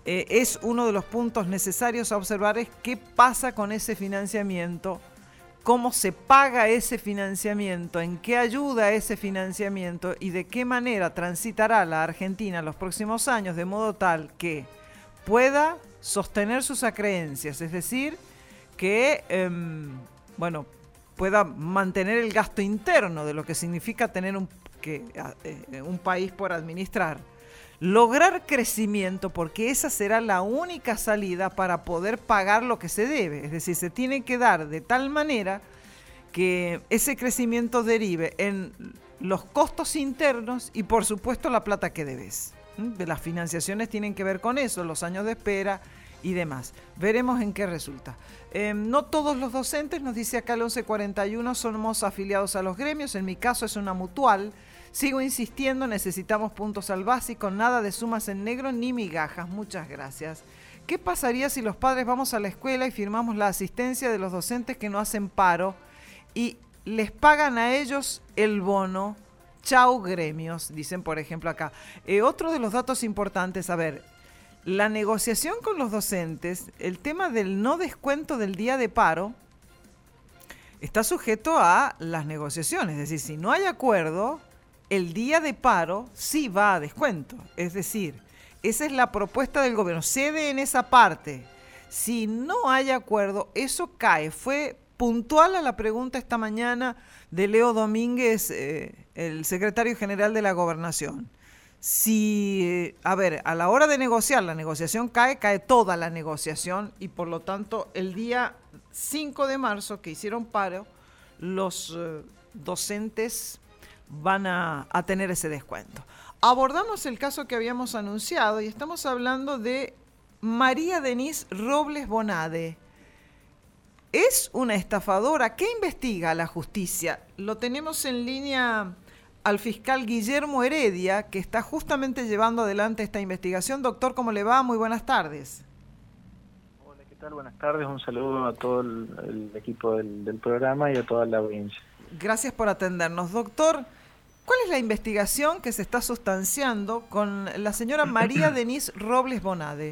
es uno de los puntos necesarios a observar es qué pasa con ese financiamiento, cómo se paga ese financiamiento, en qué ayuda ese financiamiento y de qué manera transitará la Argentina en los próximos años de modo tal que pueda sostener sus acreencias, es decir, que pueda mantener el gasto interno de lo que significa tener un país por administrar. Lograr crecimiento, porque esa será la única salida para poder pagar lo que se debe. Es decir, se tiene que dar de tal manera que ese crecimiento derive en los costos internos y, por supuesto, la plata que debes. Las financiaciones tienen que ver con eso, los años de espera y demás. Veremos en qué resulta. No todos los docentes, nos dice acá el 1141, somos afiliados a los gremios. En mi caso es una mutual. Sigo insistiendo, necesitamos puntos al básico, nada de sumas en negro ni migajas. Muchas gracias. ¿Qué pasaría si los padres vamos a la escuela y firmamos la asistencia de los docentes que no hacen paro y les pagan a ellos el bono? Chau gremios, dicen por ejemplo acá. Otro de los datos importantes, a ver, la negociación con los docentes, el tema del no descuento del día de paro, está sujeto a las negociaciones. Es decir, si no hay acuerdo, el día de paro sí va a descuento. Es decir, esa es la propuesta del gobierno. Cede en esa parte. Si no hay acuerdo, eso cae. Fue puntual a la pregunta esta mañana de Leo Domínguez, el secretario general de la Gobernación. Si, a la hora de negociar, la negociación cae toda la negociación y por lo tanto el día 5 de marzo que hicieron paro, los docentes van a tener ese descuento. Abordamos el caso que habíamos anunciado y estamos hablando de María Denise Robles Bonade. ¿Es una estafadora? ¿Qué investiga la justicia? Lo tenemos en línea al fiscal Guillermo Heredia, que está justamente llevando adelante esta investigación. Doctor, ¿cómo le va? Muy buenas tardes. Hola, ¿qué tal? Buenas tardes. Un saludo a todo el equipo del programa y a toda la audiencia. Gracias por atendernos. Doctor, ¿cuál es la investigación que se está sustanciando con la señora María Denise Robles Bonade?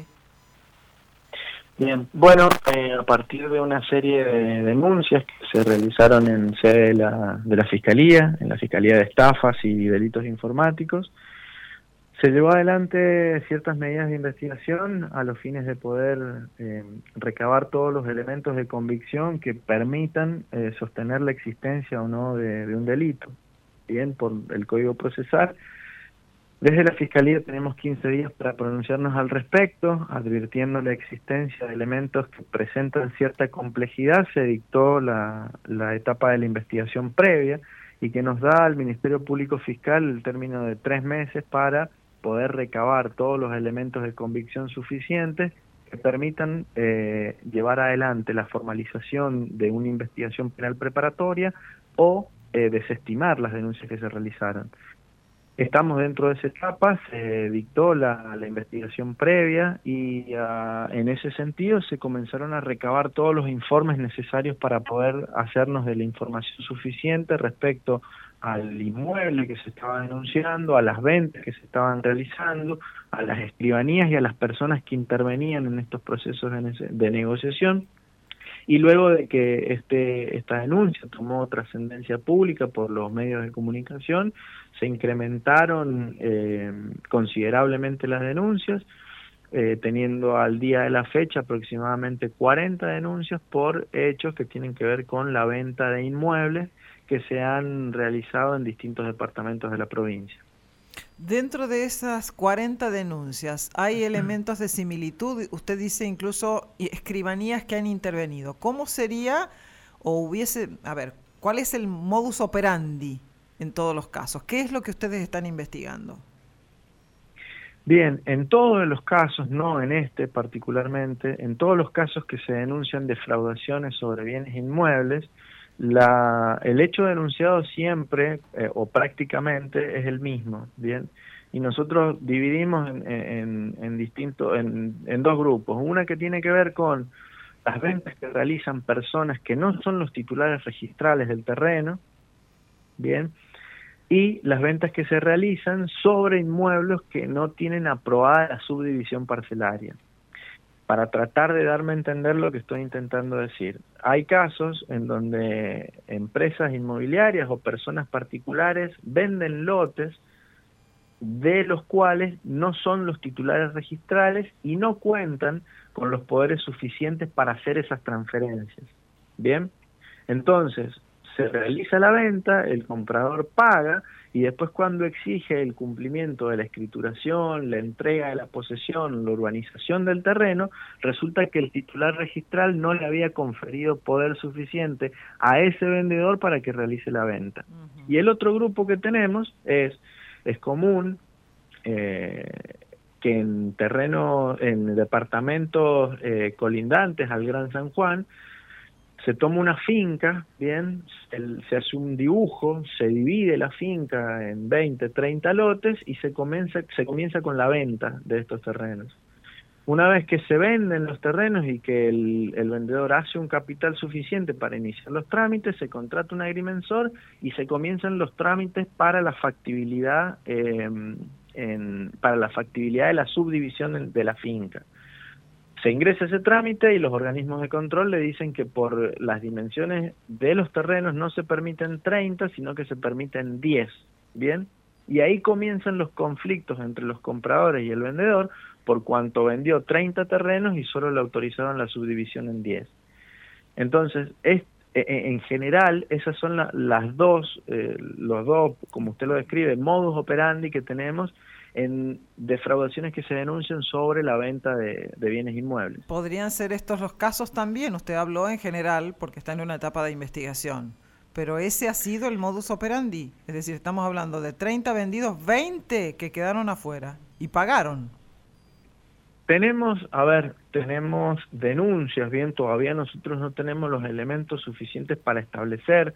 Bien, bueno, a partir de una serie de denuncias que se realizaron en sede de la Fiscalía, en la Fiscalía de Estafas y Delitos Informáticos, se llevó adelante ciertas medidas de investigación a los fines de poder recabar todos los elementos de convicción que permitan sostener la existencia o no de un delito. Bien, por el Código Procesal. Desde la Fiscalía tenemos 15 días para pronunciarnos al respecto, advirtiendo la existencia de elementos que presentan cierta complejidad. Se dictó la etapa de la investigación previa y que nos da al Ministerio Público Fiscal el término de 3 meses para poder recabar todos los elementos de convicción suficientes que permitan llevar adelante la formalización de una investigación penal preparatoria o desestimar las denuncias que se realizaron. Estamos dentro de esa etapa, se dictó la investigación previa y en ese sentido se comenzaron a recabar todos los informes necesarios para poder hacernos de la información suficiente respecto al inmueble que se estaba denunciando, a las ventas que se estaban realizando, a las escribanías y a las personas que intervenían en estos procesos de negociación. Y luego de que esta denuncia tomó trascendencia pública por los medios de comunicación, se incrementaron considerablemente las denuncias, teniendo al día de la fecha aproximadamente 40 denuncias por hechos que tienen que ver con la venta de inmuebles que se han realizado en distintos departamentos de la provincia. Dentro de esas 40 denuncias, ¿hay elementos de similitud? Usted dice incluso escribanías que han intervenido. ¿Cómo sería cuál es el modus operandi en todos los casos? ¿Qué es lo que ustedes están investigando? Bien, en todos los casos, no en este particularmente, en todos los casos que se denuncian defraudaciones sobre bienes inmuebles, el hecho denunciado siempre o prácticamente es el mismo, bien, y nosotros dividimos en dos grupos. Una que tiene que ver con las ventas que realizan personas que no son los titulares registrales del terreno, bien, y las ventas que se realizan sobre inmuebles que no tienen aprobada la subdivisión parcelaria. Para tratar de darme a entender lo que estoy intentando decir, hay casos en donde empresas inmobiliarias o personas particulares venden lotes de los cuales no son los titulares registrales y no cuentan con los poderes suficientes para hacer esas transferencias. Bien, entonces se realiza la venta, el comprador paga y después cuando exige el cumplimiento de la escrituración, la entrega de la posesión, la urbanización del terreno, resulta que el titular registral no le había conferido poder suficiente a ese vendedor para que realice la venta. Y el otro grupo que tenemos es común que en terrenos, en departamentos colindantes al Gran San Juan, se toma una finca, bien, se hace un dibujo, se divide la finca en 20, 30 lotes y se comienza con la venta de estos terrenos. Una vez que se venden los terrenos y que el vendedor hace un capital suficiente para iniciar los trámites, se contrata un agrimensor y se comienzan los trámites para la factibilidad para la factibilidad de la subdivisión de la finca. Se ingresa ese trámite y los organismos de control le dicen que por las dimensiones de los terrenos no se permiten 30, sino que se permiten 10, ¿bien? Y ahí comienzan los conflictos entre los compradores y el vendedor, por cuanto vendió 30 terrenos y solo le autorizaron la subdivisión en 10. Entonces, en general, esas son los dos, como usted lo describe, modus operandi que tenemos en defraudaciones que se denuncian sobre la venta de bienes inmuebles. ¿Podrían ser estos los casos también? Usted habló en general porque está en una etapa de investigación, pero ese ha sido el modus operandi. Es decir, estamos hablando de 30 vendidos, 20 que quedaron afuera y pagaron. Tenemos denuncias, bien, todavía nosotros no tenemos los elementos suficientes para establecer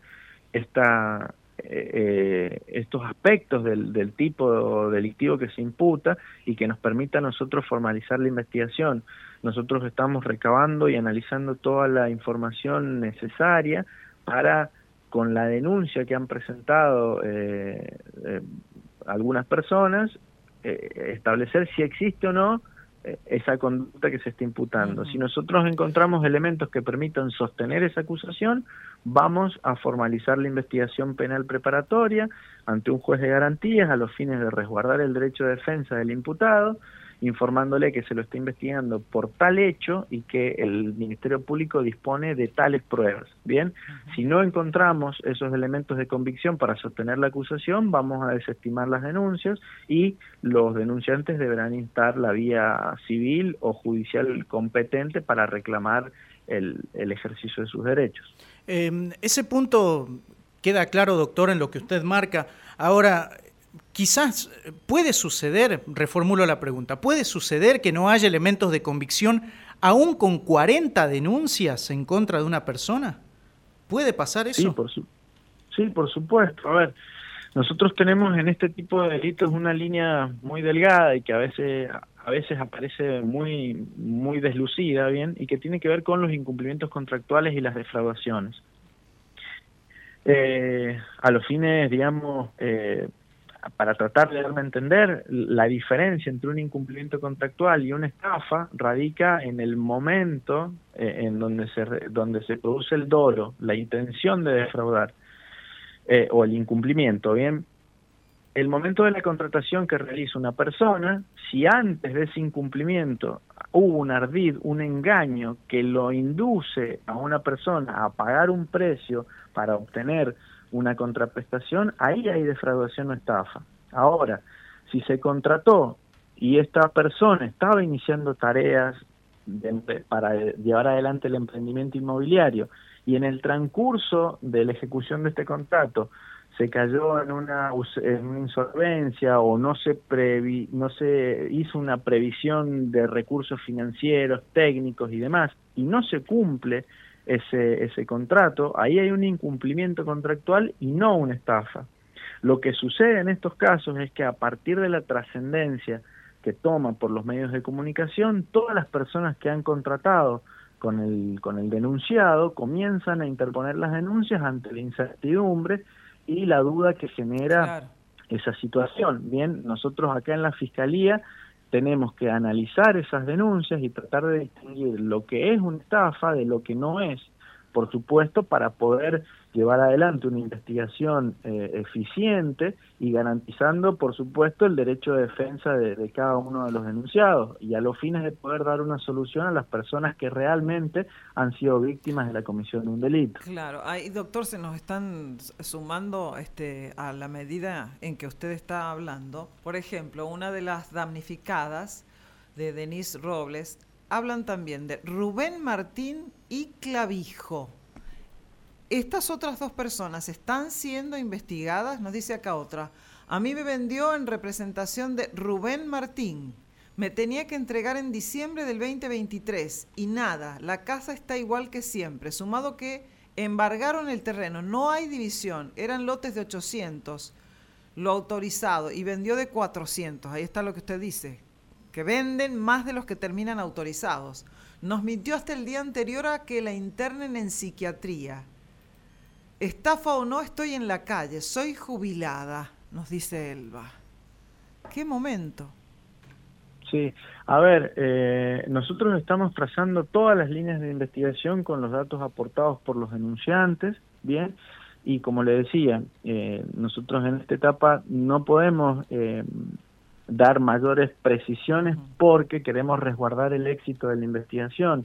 estos aspectos del tipo delictivo que se imputa y que nos permita a nosotros formalizar la investigación. Nosotros estamos recabando y analizando toda la información necesaria para, con la denuncia que han presentado algunas personas, establecer si existe o no esa conducta que se está imputando. Si nosotros encontramos elementos que permitan sostener esa acusación, vamos a formalizar la investigación penal preparatoria ante un juez de garantías a los fines de resguardar el derecho de defensa del imputado, informándole que se lo está investigando por tal hecho y que el Ministerio Público dispone de tales pruebas. Bien, si no encontramos esos elementos de convicción para sostener la acusación, vamos a desestimar las denuncias y los denunciantes deberán instar la vía civil o judicial competente para reclamar el ejercicio de sus derechos. Ese punto queda claro, doctor, en lo que usted marca. Ahora, quizás puede suceder, reformulo la pregunta, ¿puede suceder que no haya elementos de convicción aún con 40 denuncias en contra de una persona? ¿Puede pasar eso? Sí, por supuesto. A ver, nosotros tenemos en este tipo de delitos una línea muy delgada y que a veces aparece muy, muy deslucida, bien, y que tiene que ver con los incumplimientos contractuales y las defraudaciones. A los fines, digamos, para tratar de darme a entender, la diferencia entre un incumplimiento contractual y una estafa radica en el momento en donde se produce el dolo, la intención de defraudar o el incumplimiento, ¿bien? El momento de la contratación que realiza una persona, si antes de ese incumplimiento hubo un ardid, un engaño que lo induce a una persona a pagar un precio para obtener una contraprestación, ahí hay defraudación o estafa. Ahora, si se contrató y esta persona estaba iniciando tareas para llevar adelante el emprendimiento inmobiliario y en el transcurso de la ejecución de este contrato se cayó en una insolvencia o no se hizo una previsión de recursos financieros, técnicos y demás, y no se cumple ese contrato, ahí hay un incumplimiento contractual y no una estafa. Lo que sucede en estos casos es que a partir de la trascendencia que toman por los medios de comunicación, todas las personas que han contratado con el denunciado comienzan a interponer las denuncias ante la incertidumbre y la duda que genera Claro. esa situación. Bien, nosotros acá en la Fiscalía tenemos que analizar esas denuncias y tratar de distinguir lo que es una estafa de lo que no es, por supuesto, para poder llevar adelante una investigación eficiente y garantizando, por supuesto, el derecho de defensa de cada uno de los denunciados y a los fines de poder dar una solución a las personas que realmente han sido víctimas de la comisión de un delito. Claro, ahí, doctor, se nos están sumando a la medida en que usted está hablando. Por ejemplo, una de las damnificadas de Denise Robles, hablan también de Rubén Martín y Clavijo. Estas otras dos personas están siendo investigadas, nos dice acá otra. A mí me vendió en representación de Rubén Martín. Me tenía que entregar en diciembre del 2023 y nada, la casa está igual que siempre, sumado que embargaron el terreno, no hay división, eran lotes de 800, lo autorizado, y vendió de 400, ahí está lo que usted dice, que venden más de los que terminan autorizados. Nos mintió hasta el día anterior a que la internen en psiquiatría. Estafa o no, estoy en la calle, soy jubilada, nos dice Elba. ¿Qué momento? Sí, a ver, nosotros estamos trazando todas las líneas de investigación con los datos aportados por los denunciantes, ¿bien? Y como le decía, nosotros en esta etapa no podemos dar mayores precisiones porque queremos resguardar el éxito de la investigación,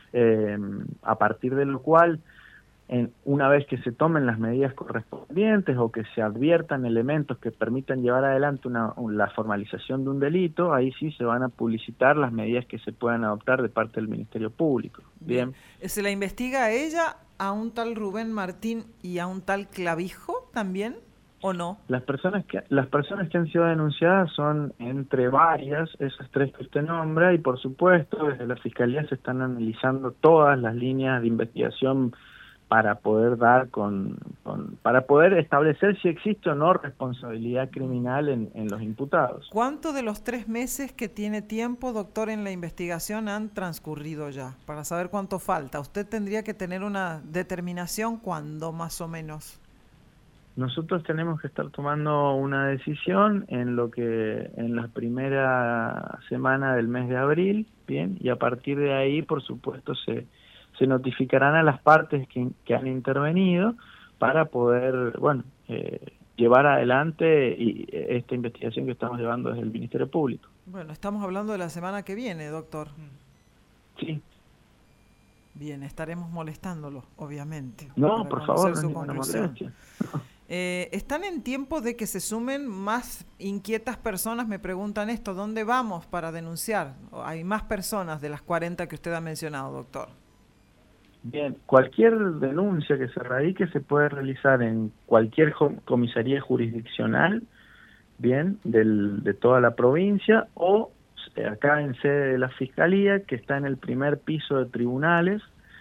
a partir de lo cual, una vez que se tomen las medidas correspondientes o que se adviertan elementos que permitan llevar adelante la formalización de un delito, ahí sí se van a publicitar las medidas que se puedan adoptar de parte del Ministerio Público. Bien. ¿Se la investiga a ella, a un tal Rubén Martín y a un tal Clavijo también o no? Las personas que han sido denunciadas son entre varias, esas tres que usted nombra, y por supuesto desde la Fiscalía se están analizando todas las líneas de investigación para poder para poder establecer si existe o no responsabilidad criminal en los imputados. ¿Cuánto de los 3 meses que tiene tiempo, doctor, en la investigación han transcurrido ya? Para saber cuánto falta. Usted tendría que tener una determinación, ¿cuándo más o menos? Nosotros tenemos que estar tomando una decisión en la primera semana del mes de abril, bien, y a partir de ahí, por supuesto, se notificarán a las partes que han intervenido para poder, llevar adelante esta investigación que estamos llevando desde el Ministerio Público. Bueno, estamos hablando de la semana que viene, doctor. Sí. Bien, estaremos molestándolo, obviamente. No, por favor, no es su ninguna conclusión. molestia. ¿Están en tiempo de que se sumen más inquietas personas? Me preguntan esto, ¿dónde vamos para denunciar? Hay más personas de las 40 que usted ha mencionado, doctor. Bien, cualquier denuncia que se radique se puede realizar en cualquier comisaría jurisdiccional, bien, de toda la provincia, o acá en sede de la Fiscalía, que está en el primer piso de tribunales,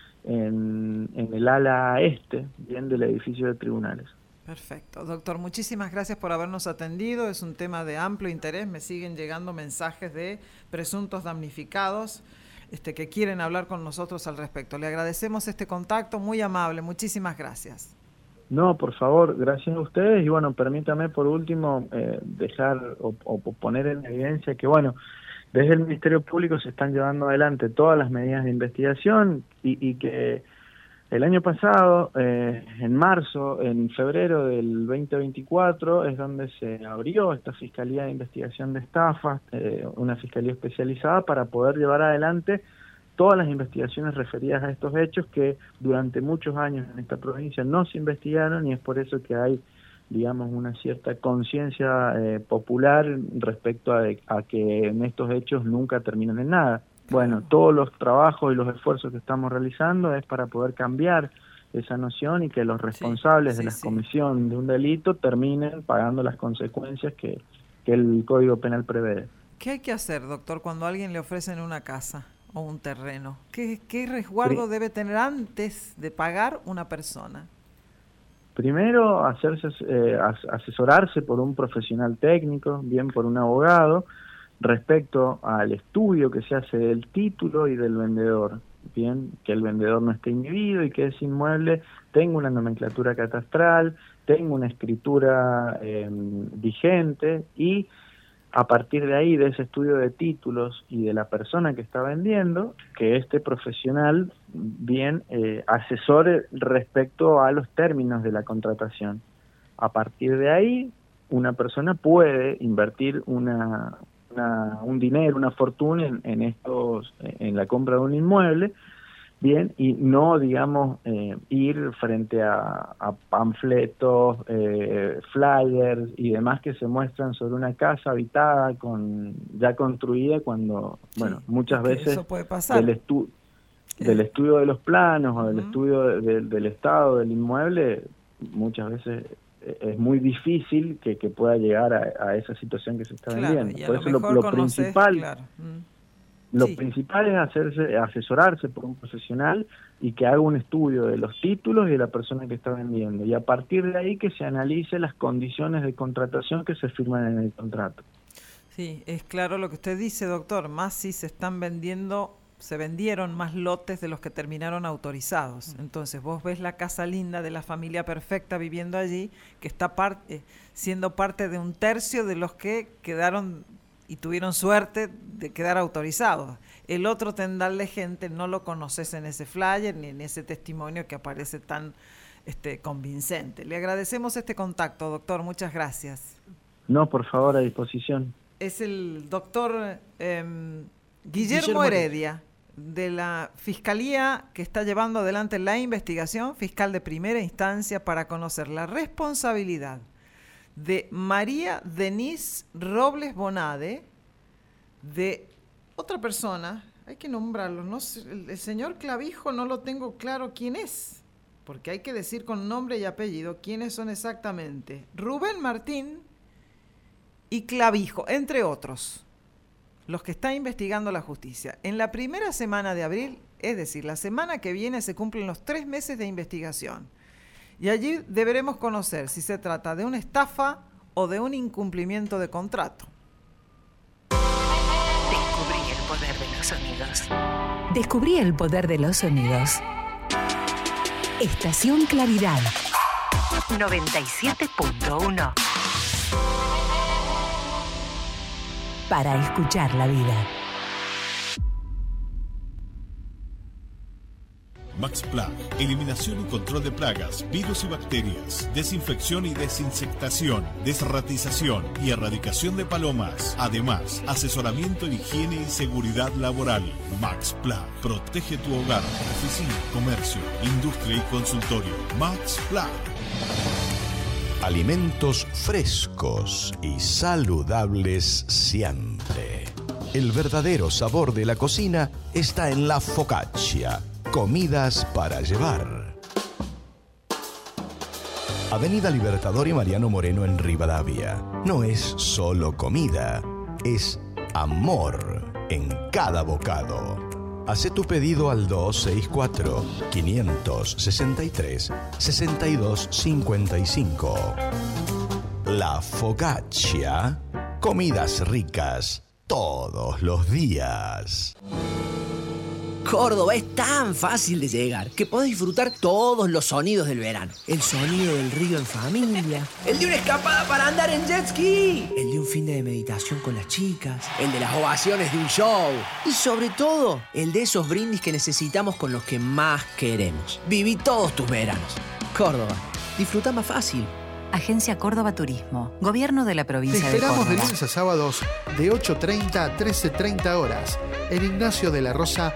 en el ala este, bien, del edificio de tribunales. Perfecto. Doctor, muchísimas gracias por habernos atendido. Es un tema de amplio interés. Me siguen llegando mensajes de presuntos damnificados que quieren hablar con nosotros al respecto. Le agradecemos este contacto, muy amable. Muchísimas gracias. No, por favor, gracias a ustedes. Y bueno, permítame por último dejar o poner en evidencia que, desde el Ministerio Público se están llevando adelante todas las medidas de investigación y que el año pasado, en febrero del 2024, es donde se abrió esta Fiscalía de Investigación de Estafas, una fiscalía especializada para poder llevar adelante todas las investigaciones referidas a estos hechos que durante muchos años en esta provincia no se investigaron, y es por eso que hay, digamos, una cierta conciencia popular respecto a que en estos hechos nunca terminan en nada. Bueno, todos los trabajos y los esfuerzos que estamos realizando es para poder cambiar esa noción y que los responsables de la comisión de un delito terminen pagando las consecuencias que el Código Penal prevé. ¿Qué hay que hacer, doctor, cuando a alguien le ofrecen una casa o un terreno? ¿Qué resguardo debe tener antes de pagar una persona? Primero, asesorarse por un profesional técnico, bien por un abogado, respecto al estudio que se hace del título y del vendedor, bien, que el vendedor no esté inhibido y que ese inmueble tenga una nomenclatura catastral, tenga una escritura vigente, y a partir de ahí, de ese estudio de títulos y de la persona que está vendiendo, que este profesional bien asesore respecto a los términos de la contratación. A partir de ahí, una persona puede invertir un dinero, una fortuna en la compra de un inmueble, bien, y no, digamos, ir frente a panfletos, flyers y demás que se muestran sobre una casa habitada ya construida, cuando, bueno, muchas veces eso puede pasar. del estudio de los planos o del estudio del estado del inmueble, muchas veces es muy difícil que pueda llegar a esa situación que se está vendiendo. Por eso lo principal, claro. Lo principal es asesorarse por un profesional y que haga un estudio de los títulos y de la persona que está vendiendo, y a partir de ahí que se analice las condiciones de contratación que se firman en el contrato. Sí, es claro lo que usted dice, doctor, más si se vendieron más lotes de los que terminaron autorizados. Entonces vos ves la casa linda de la familia perfecta viviendo allí, que está siendo parte de un tercio de los que quedaron y tuvieron suerte de quedar autorizados. El otro tendal de gente no lo conoces en ese flyer ni en ese testimonio que aparece tan convincente. Le agradecemos este contacto, doctor. Muchas gracias. No, por favor, a disposición. Es el doctor Guillermo Heredia, de la Fiscalía, que está llevando adelante la investigación, fiscal de primera instancia, para conocer la responsabilidad de María Denise Robles Bonade, de otra persona, hay que nombrarlo, no sé, el señor Clavijo no lo tengo claro quién es, porque hay que decir con nombre y apellido quiénes son exactamente. Rubén Martín y Clavijo, entre otros, los que está investigando la justicia. En la primera semana de abril, es decir, la semana que viene, se cumplen los 3 meses de investigación. Y allí deberemos conocer si se trata de una estafa o de un incumplimiento de contrato. Descubrí el poder de los sonidos. Descubrí el poder de los sonidos. Estación Claridad 97.1. Para escuchar la vida. MaxPlague, eliminación y control de plagas, virus y bacterias, desinfección y desinsectación, desratización y erradicación de palomas. Además, asesoramiento en higiene y seguridad laboral. MaxPlague, protege tu hogar, oficina, comercio, industria y consultorio. MaxPlague. Alimentos frescos y saludables siempre. El verdadero sabor de la cocina está en la focaccia. Comidas para llevar. Avenida Libertador y Mariano Moreno en Rivadavia. No es solo comida, es amor en cada bocado. Hacé tu pedido al 264-563-6255. La focaccia. Comidas ricas todos los días. Córdoba es tan fácil de llegar que podés disfrutar todos los sonidos del verano. El sonido del río en familia, el de una escapada para andar en jet ski, el de un fin de meditación con las chicas, el de las ovaciones de un show y sobre todo el de esos brindis que necesitamos con los que más queremos. Viví todos tus veranos. Córdoba, disfruta más fácil. Agencia Córdoba Turismo, Gobierno de la Provincia de Córdoba. Te esperamos de lunes a sábados de 8:30 a 13:30 horas en Ignacio de la Rosa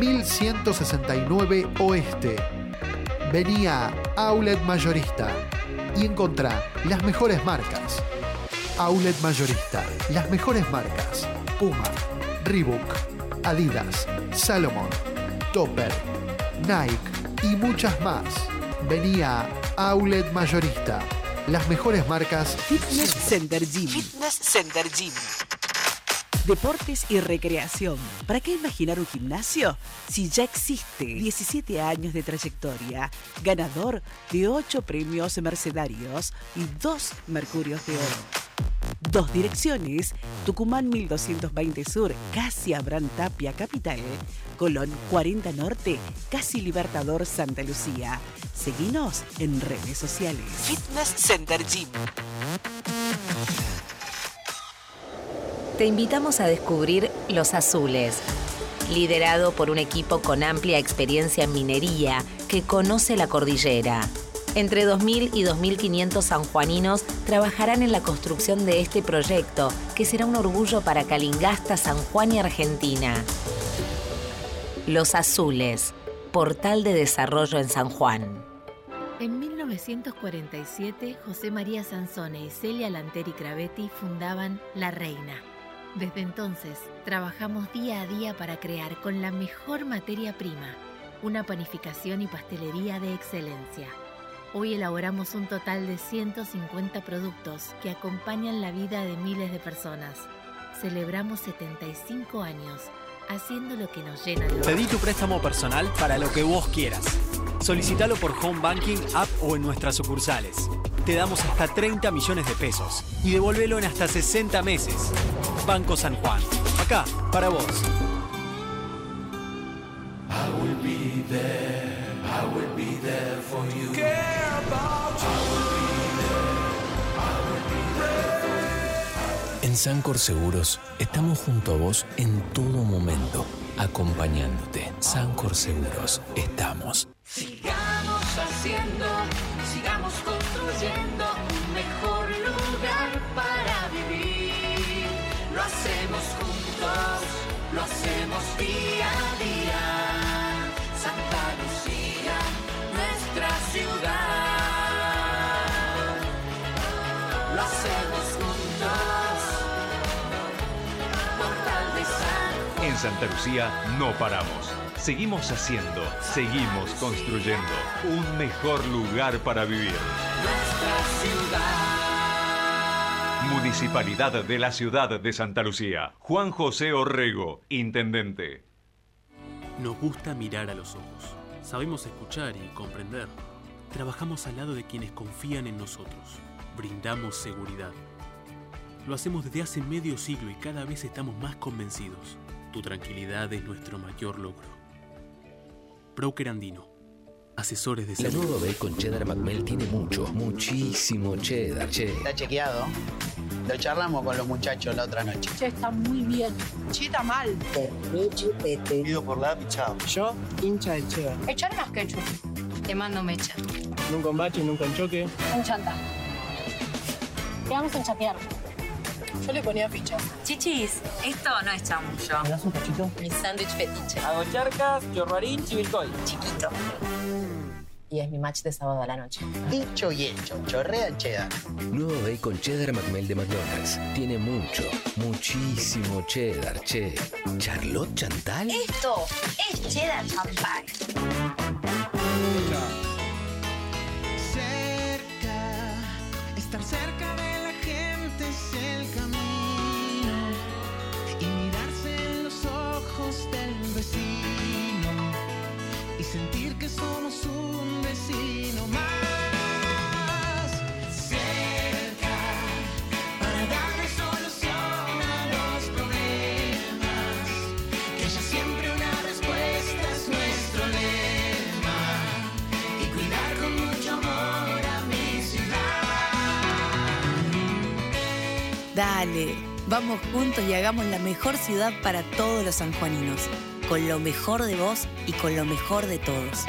1169 Oeste. Vení a Outlet Mayorista y encontrá las mejores marcas. Outlet Mayorista, las mejores marcas: Puma, Reebok, Adidas, Salomon, Topper, Nike y muchas más. Vení a Outlet Mayorista. Las mejores marcas. Fitness Center Gym. Fitness Center Gym. Deportes y recreación. ¿Para qué imaginar un gimnasio si ya existe? 17 años de trayectoria. Ganador de 8 premios mercedarios y 2 Mercurios de Oro. 2 direcciones: Tucumán 1220 Sur, casi Abraham Tapia, Capital; Colón 40 Norte, casi Libertador, Santa Lucía. Seguinos en redes sociales. Fitness Center Gym. Te invitamos a descubrir Los Azules, liderado por un equipo con amplia experiencia en minería que conoce la cordillera. Entre 2.000 y 2.500 sanjuaninos trabajarán en la construcción de este proyecto, que será un orgullo para Calingasta, San Juan y Argentina. Los Azules, portal de desarrollo en San Juan. En 1947, José María Sansone y Celia Lanteri Cravetti fundaban La Reina. Desde entonces, trabajamos día a día para crear con la mejor materia prima una panificación y pastelería de excelencia. Hoy elaboramos un total de 150 productos que acompañan la vida de miles de personas. Celebramos 75 años haciendo lo que nos llena de orgullo. Pedí tu préstamo personal para lo que vos quieras. Solicítalo por Home Banking, app o en nuestras sucursales. Te damos hasta 30 millones de pesos y devuélvelo en hasta 60 meses. Banco San Juan. Acá, para vos. I will be there. I will be there for you. Care about you. I will be there. En Sancor Seguros estamos junto a vos en todo momento, acompañándote. Sancor Seguros, estamos. Sigamos haciendo, sigamos construyendo un mejor lugar para vivir. Lo hacemos juntos, lo hacemos día a día. Santa Lucía, nuestra ciudad. Lo hacemos juntos, Portal de San Juan. En Santa Lucía no paramos. Seguimos haciendo, seguimos construyendo un mejor lugar para vivir. Nuestra ciudad. Municipalidad de la Ciudad de Santa Lucía. Juan José Orrego, Intendente. Nos gusta mirar a los ojos. Sabemos escuchar y comprender. Trabajamos al lado de quienes confían en nosotros. Brindamos seguridad. Lo hacemos desde hace medio siglo y cada vez estamos más convencidos. Tu tranquilidad es nuestro mayor logro. Broker Andino. Asesores de seguridad. La nueva Bacon Cheddar McMelt tiene muchísimo cheddar, che. Está chequeado. Lo charlamos con los muchachos la otra noche. Che, está muy bien. Che, está mal. Chupete. Pido por la pichado. Yo, hincha de cheddar. Echar más ketchup. Te mando mecha. Nunca en bache, nunca en choque. Un chanta. Quedamos en chapear. Yo le ponía ficha. Chichis, esto no es chamullo. ¿Me das un cachito? Mi sándwich fetiche. Hago charcas, chorrarín, chivilcoy. Chiquito. Y es mi match de sábado a la noche. Dicho y hecho, chorrea cheddar. Nuevo Bacon Cheddar McMelt de McDonald's. Tiene muchísimo cheddar, che. ¿Charlotte Chantal? Esto es cheddar Chantal. Cerca, estar cerca de la gente es el camino. Y mirarse en los ojos del vecino. Y sentir que somos un vecino más. Cerca, para darle solución a los problemas. Que haya siempre una respuesta es nuestro lema. Y cuidar con mucho amor a mi ciudad. Dale, vamos juntos y hagamos la mejor ciudad para todos los sanjuaninos. Con lo mejor de vos y con lo mejor de todos.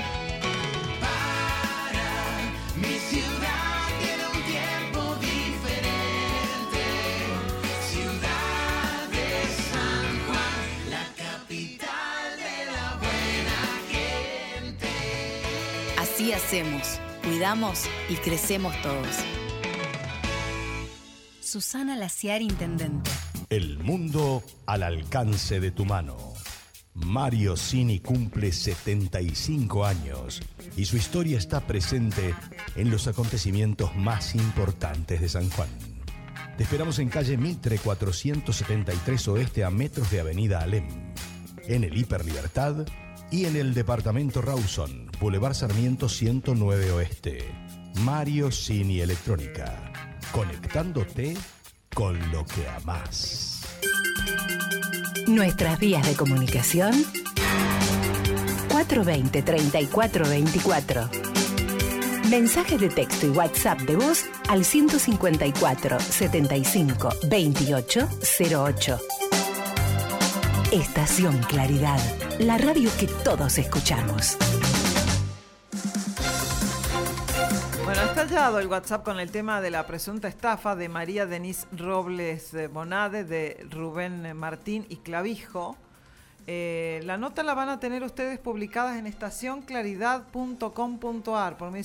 Mi ciudad tiene un tiempo diferente. Ciudad de San Juan, la capital de la buena gente. Así hacemos, cuidamos y crecemos todos. Susana Laciar, Intendente. El mundo al alcance de tu mano. Mario Cini cumple 75 años y su historia está presente en los acontecimientos más importantes de San Juan. Te esperamos en calle Mitre 473 Oeste a metros de Avenida Alem, en el Hiper Libertad y en el departamento Rawson, Boulevard Sarmiento 109 Oeste. Mario Cini Electrónica, conectándote con lo que amás. Nuestras vías de comunicación 420-3424. Mensajes de texto y WhatsApp de voz al 154 75 28 08. Estación Claridad, la radio que todos escuchamos. Bueno, está hallado el WhatsApp con el tema de la presunta estafa de María Denise Robles Bonade, de Rubén Martín y Clavijo. La nota la van a tener ustedes publicadas en estacionclaridad.com.ar. Por mí